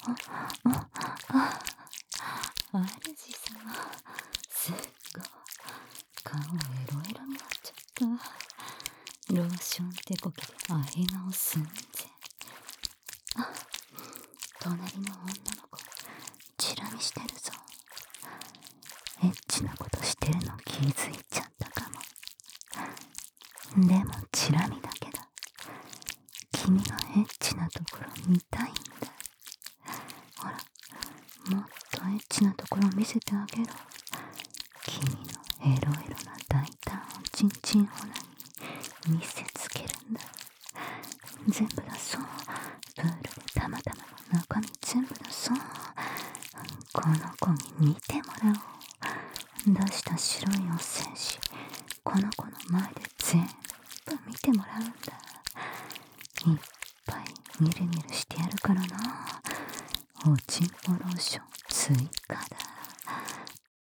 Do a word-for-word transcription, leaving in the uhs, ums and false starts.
あ、主様、すっごい顔エロエロになっちゃった。ローション手こきで愛顔寸前。あ、隣の女の子チラ見してるぞ。エッチなことしてるの気づいちゃったかも。でもチラ見だけど、君のエッチなところ見たいんだ。ほら、もっとエッチなところ見せてあげろ。君のエロエロな大胆をチンチンホナに見せつけるんだ。全部出そう。プールでたまたまの中身全部出そう。この子に見てもらおう。出した白いお精子、この子の前で全部見てもらうんだ。いっぱいニュルニュルしてやるからな。おちんぽローション追加だ。